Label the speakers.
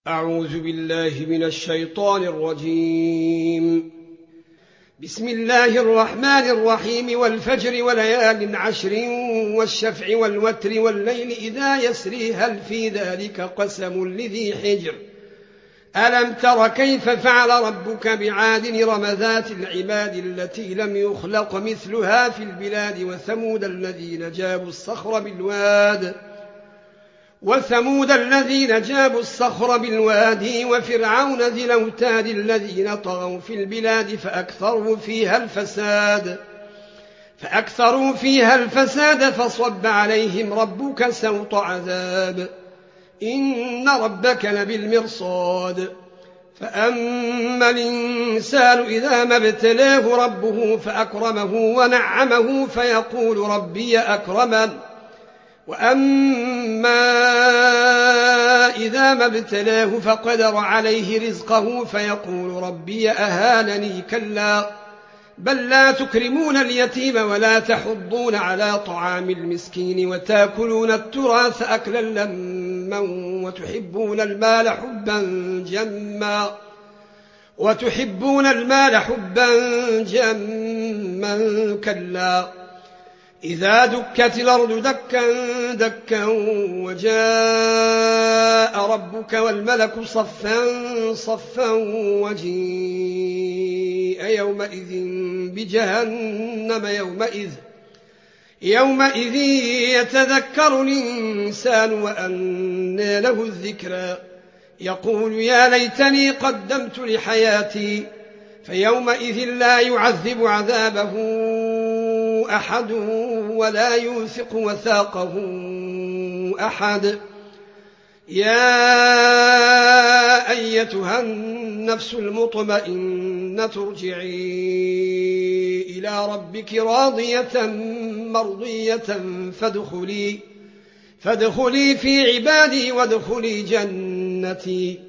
Speaker 1: أعوذ بالله من الشيطان الرجيم. بسم الله الرحمن الرحيم. والفجر وليال عشر والشفع والوتر والليل إذا يسري هل في ذلك قسم لذي حجر ألم تر كيف فعل ربك بعاد إرم ذات العماد التي لم يخلق مثلها في البلاد وثمود الذين جابوا الصخر بالواد وفرعون ذي الأوتاد الذين طغوا في البلاد فأكثروا فيها الفساد فصب عليهم ربك سوط عذاب إن ربك لبالمرصاد. فأما الإنسان إذا ما ابتلاه ربه فأكرمه ونعمه فيقول ربي أكرمن وأما إذا ما ابتلاه فقدر عليه رزقه فيقول ربي أهانني كلا بل لا تكرمون اليتيم ولا تحضون على طعام المسكين وتأكلون التراث أكلا لما وتحبون المال حبا جما كلا إذا دكت الأرض دكا دكا وجاء ربك والملك صفا صفا وجيء يومئذ بجهنم يومئذ يتذكر الإنسان وأنى له الذكرى يقول يا ليتني قدمت لحياتي فيومئذ لا يعذب عذابه أحد ولا يوثق وثاقه أحد. يا أيتها النفس المطمئنة ارجعي إلى ربك راضية مرضية فادخلي في عبادي وادخلي جنتي